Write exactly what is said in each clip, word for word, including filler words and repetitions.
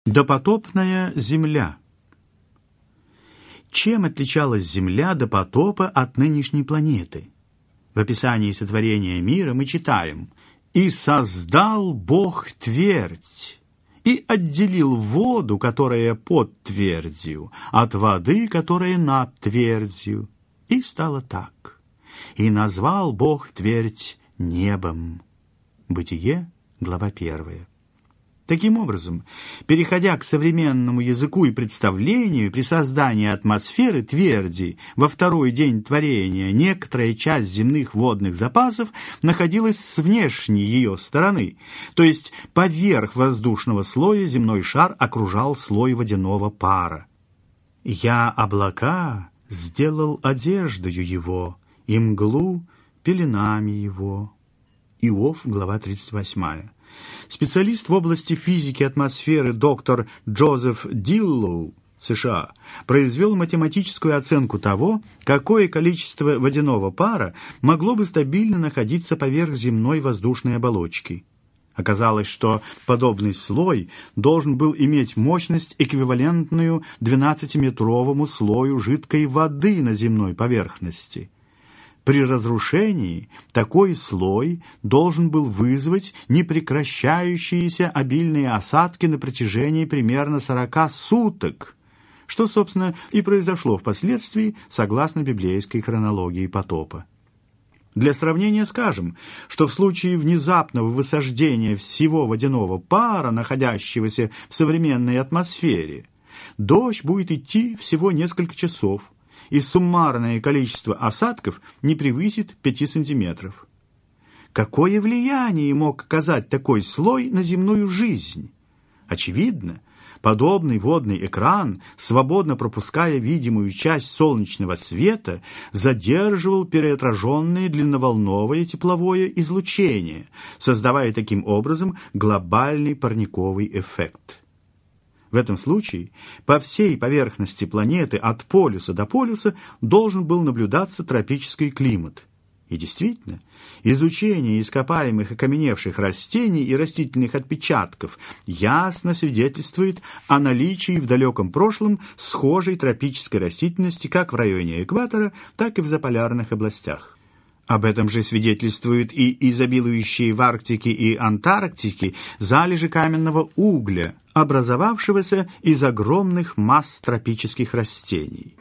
Допотопная Земля. Чем отличалась Земля до потопа от нынешней планеты? В описании сотворения мира мы читаем: «И создал Бог твердь, и отделил воду, которая под твердью, от воды, которая над твердью. И стало так. И назвал Бог твердь небом». Бытие, глава первая. Таким образом, переходя к современному языку и представлению, при создании атмосферы тверди во второй день творения некоторая часть земных водных запасов находилась с внешней ее стороны, то есть поверх воздушного слоя земной шар окружал слой водяного пара. «Я облака сделал одеждою его, и мглу пеленами его». Иов, глава тридцать восьмая. Специалист в области физики атмосферы доктор Джозеф Диллоу, США, произвел математическую оценку того, какое количество водяного пара могло бы стабильно находиться поверх земной воздушной оболочки. Оказалось, что подобный слой должен был иметь мощность, эквивалентную двенадцатиметровому слою жидкой воды на земной поверхности. При разрушении такой слой должен был вызвать непрекращающиеся обильные осадки на протяжении примерно сорока суток, что, собственно, и произошло впоследствии, согласно библейской хронологии потопа. Для сравнения скажем, что в случае внезапного высаждения всего водяного пара, находящегося в современной атмосфере, дождь будет идти всего несколько часов, и суммарное количество осадков не превысит пяти сантиметров. Какое влияние мог оказать такой слой на земную жизнь? Очевидно, подобный водный экран, свободно пропуская видимую часть солнечного света, задерживал переотраженное длинноволновое тепловое излучение, создавая таким образом глобальный парниковый эффект. В этом случае по всей поверхности планеты от полюса до полюса должен был наблюдаться тропический климат. И действительно, изучение ископаемых окаменевших растений и растительных отпечатков ясно свидетельствует о наличии в далеком прошлом схожей тропической растительности как в районе экватора, так и в заполярных областях. Об этом же свидетельствуют и изобилующие в Арктике и Антарктике залежи каменного угля, образовавшегося из огромных масс тропических растений.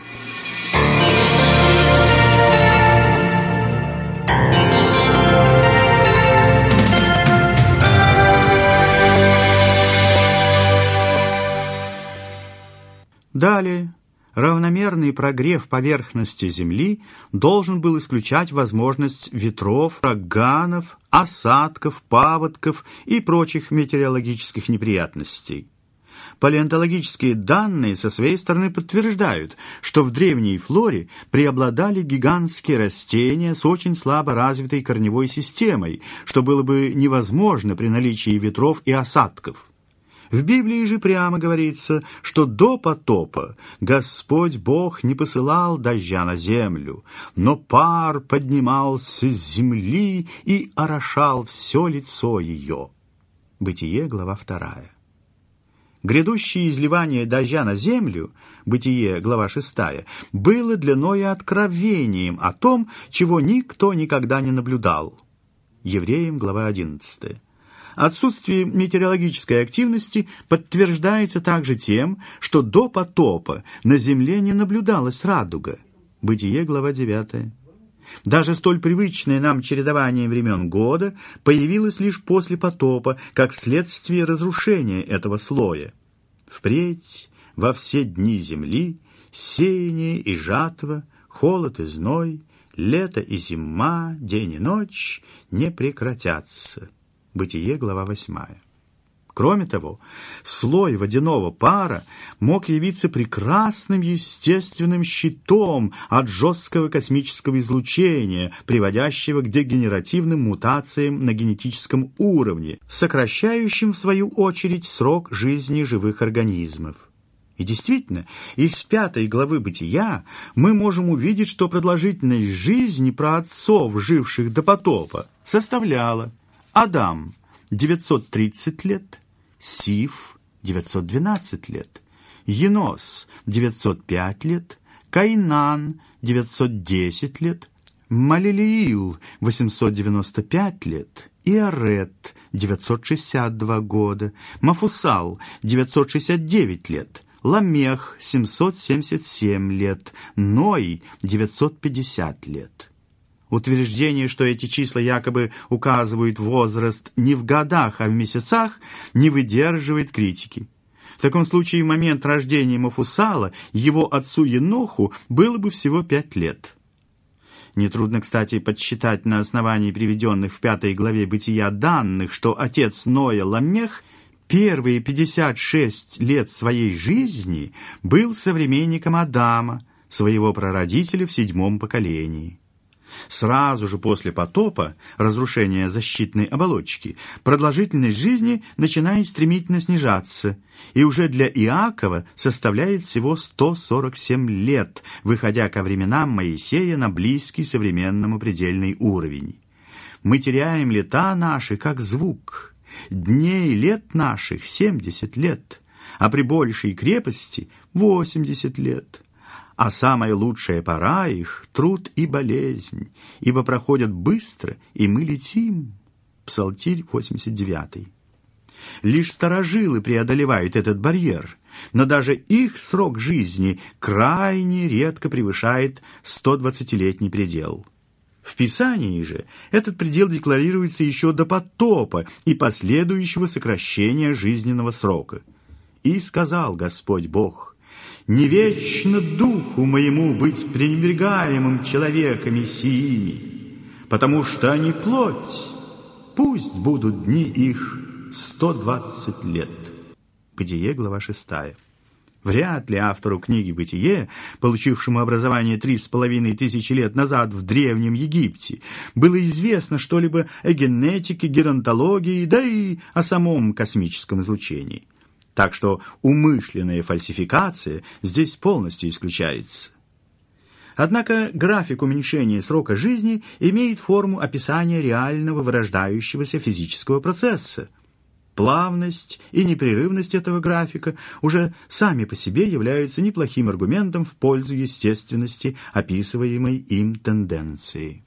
Далее. Равномерный прогрев поверхности Земли должен был исключать возможность ветров, ураганов, осадков, паводков и прочих метеорологических неприятностей. Палеонтологические данные со своей стороны подтверждают, что в древней флоре преобладали гигантские растения с очень слабо развитой корневой системой, что было бы невозможно при наличии ветров и осадков. В Библии же прямо говорится, что до потопа Господь Бог не посылал дождя на землю, но пар поднимался с земли и орошал все лицо ее. Бытие, глава вторая. Грядущее изливание дождя на землю, Бытие, глава шестая, было для Ноя откровением о том, чего никто никогда не наблюдал. Евреям, глава одиннадцатая. Отсутствие метеорологической активности подтверждается также тем, что до потопа на Земле не наблюдалась радуга. Бытие, глава девятая. Даже столь привычное нам чередование времен года появилось лишь после потопа, как следствие разрушения этого слоя. Впредь во все дни Земли сеяние и жатва, холод и зной, лето и зима, день и ночь не прекратятся. Бытие, глава восьмая. Кроме того, слой водяного пара мог явиться прекрасным естественным щитом от жесткого космического излучения, приводящего к дегенеративным мутациям на генетическом уровне, сокращающим, в свою очередь, срок жизни живых организмов. И действительно, из пятой главы Бытия мы можем увидеть, что продолжительность жизни праотцов, живших до потопа, составляла: Адам – девятьсот тридцать лет, Сиф девятьсот двенадцать лет, Енос – девятьсот пять лет, Каинан – девятьсот десять лет, Малелиил – восемьсот девяносто пять лет, Иарет – девятьсот шестьдесят два года, Мафусал – девятьсот шестьдесят девять лет, Ламех – семьсот семьдесят семь лет, Ной – девятьсот пятьдесят лет. Утверждение, что эти числа якобы указывают возраст не в годах, а в месяцах, не выдерживает критики. В таком случае в момент рождения Мафусала его отцу Еноху было бы всего пять лет. Нетрудно, кстати, подсчитать на основании приведенных в пятой главе Бытия данных, что отец Ноя Ламех первые пятьдесят шесть лет своей жизни был современником Адама, своего прародителя в седьмом поколении. Сразу же после потопа, разрушения защитной оболочки, продолжительность жизни начинает стремительно снижаться, и уже для Иакова составляет всего сто сорок семь лет, выходя ко временам Моисея на близкий современному предельный уровень. Мы теряем лета наши, как звук, дней лет наших семьдесят лет, а при большей крепости восемьдесят лет. А самая лучшая пора их — труд и болезнь, ибо проходят быстро, и мы летим. Псалтирь восемьдесят девятый. Лишь старожилы преодолевают этот барьер, но даже их срок жизни крайне редко превышает сто двадцатилетний предел. В Писании же этот предел декларируется еще до потопа и последующего сокращения жизненного срока. «И сказал Господь Бог: не вечно духу моему быть пренебрегаемым человеками сими, потому что они плоть, пусть будут дни их сто двадцать лет». Бытие, глава шестая. Вряд ли автору книги «Бытие», получившему образование три с половиной тысячи лет назад в Древнем Египте, было известно что-либо о генетике, геронтологии, да и о самом космическом излучении. Так что умышленная фальсификация здесь полностью исключается. Однако график уменьшения срока жизни имеет форму описания реального вырождающегося физического процесса. Плавность и непрерывность этого графика уже сами по себе являются неплохим аргументом в пользу естественности описываемой им тенденции.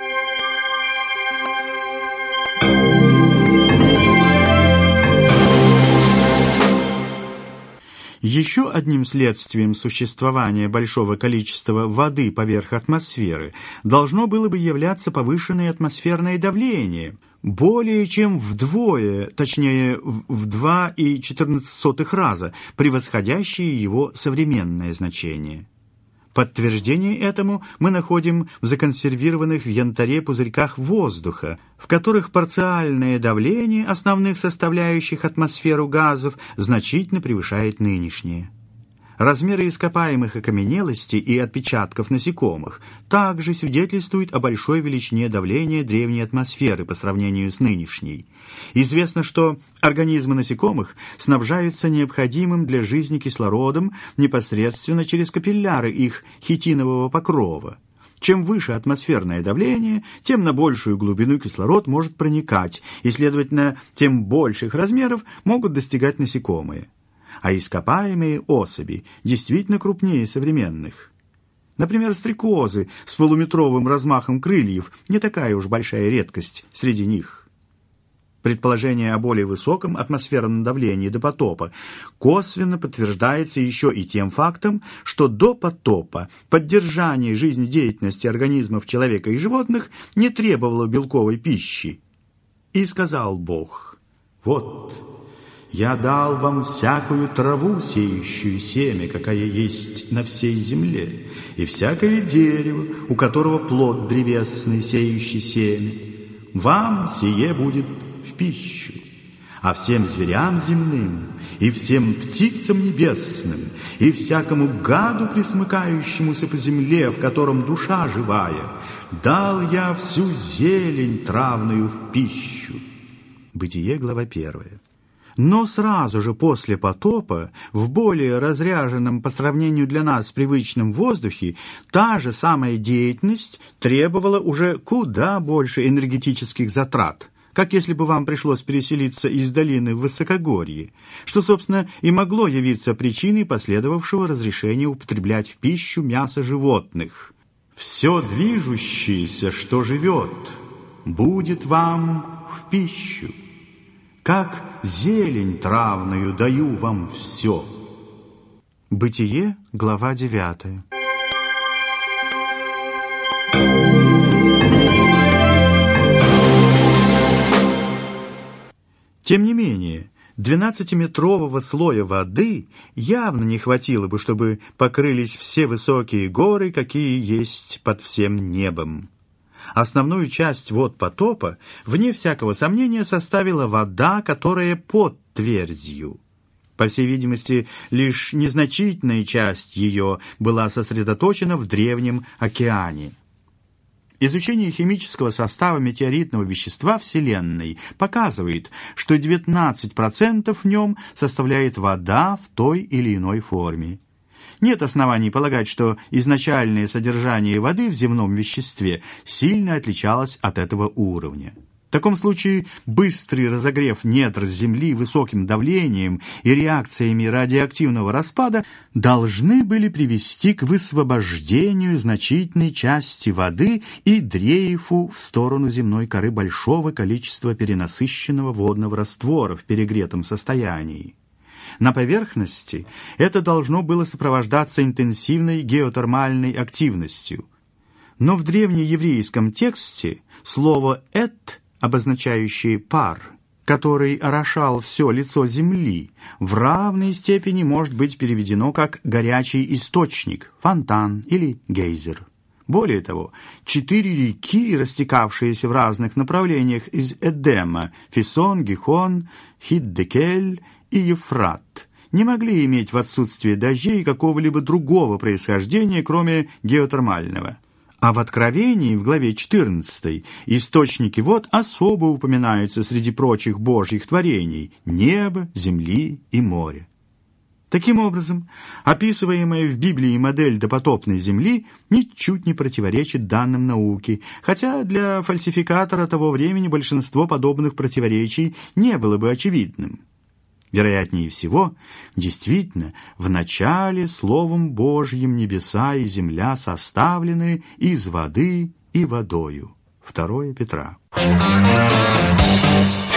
Еще одним следствием существования большого количества воды поверх атмосферы должно было бы являться повышенное атмосферное давление, более чем вдвое, точнее в два и четырнадцать сотых раза, превосходящее его современное значение. Подтверждение этому мы находим в законсервированных в янтаре пузырьках воздуха, в которых парциальное давление основных составляющих атмосферу газов значительно превышает нынешнее. Размеры ископаемых окаменелостей и отпечатков насекомых также свидетельствуют о большой величине давления древней атмосферы по сравнению с нынешней. Известно, что организмы насекомых снабжаются необходимым для жизни кислородом непосредственно через капилляры их хитинового покрова. Чем выше атмосферное давление, тем на большую глубину кислород может проникать, и, следовательно, тем больших размеров могут достигать насекомые. А ископаемые особи действительно крупнее современных. Например, стрекозы с полуметровым размахом крыльев не такая уж большая редкость среди них. Предположение о более высоком атмосферном давлении до потопа косвенно подтверждается еще и тем фактом, что до потопа поддержание жизнедеятельности организмов человека и животных не требовало белковой пищи. И сказал Бог: «Вот, я дал вам всякую траву, сеющую семя, какая есть на всей земле, и всякое дерево, у которого плод древесный, сеющий семя. Вам сие будет в пищу, а всем зверям земным, и всем птицам небесным, и всякому гаду, присмыкающемуся по земле, в котором душа живая, дал я всю зелень травную в пищу». Бытие, глава первая. Но сразу же после потопа, в более разряженном по сравнению для нас привычном воздухе, та же самая деятельность требовала уже куда больше энергетических затрат, как если бы вам пришлось переселиться из долины в высокогорье, что, собственно, и могло явиться причиной последовавшего разрешения употреблять в пищу мясо животных. «Все движущееся, что живет, будет вам в пищу. Как зелень травную даю вам все». Бытие, глава девятая. Тем не менее, двенадцатиметрового слоя воды явно не хватило бы, чтобы покрылись все высокие горы, какие есть под всем небом. Основную часть вод потопа, вне всякого сомнения, составила вода, которая под твердью. По всей видимости, лишь незначительная часть ее была сосредоточена в древнем океане. Изучение химического состава метеоритного вещества Вселенной показывает, что девятнадцать процентов в нем составляет вода в той или иной форме. Нет оснований полагать, что изначальное содержание воды в земном веществе сильно отличалось от этого уровня. В таком случае быстрый разогрев недр Земли высоким давлением и реакциями радиоактивного распада должны были привести к высвобождению значительной части воды и дрейфу в сторону земной коры большого количества перенасыщенного водного раствора в перегретом состоянии. На поверхности это должно было сопровождаться интенсивной геотермальной активностью. Но в древнееврейском тексте слово «эт», обозначающее пар, который орошал все лицо земли, в равной степени может быть переведено как «горячий источник», «фонтан» или «гейзер». Более того, четыре реки, растекавшиеся в разных направлениях из Эдема – Фисон, Гихон, Хиддекель и Ефрат – не могли иметь в отсутствие дождей какого-либо другого происхождения, кроме геотермального. А в Откровении, в главе четырнадцатой, источники вод особо упоминаются среди прочих божьих творений – неба, земли и моря. Таким образом, описываемая в Библии модель допотопной земли ничуть не противоречит данным науки, хотя для фальсификатора того времени большинство подобных противоречий не было бы очевидным. Вероятнее всего, действительно, в начале Словом Божьим небеса и земля составлены из воды и водою. второе Петра.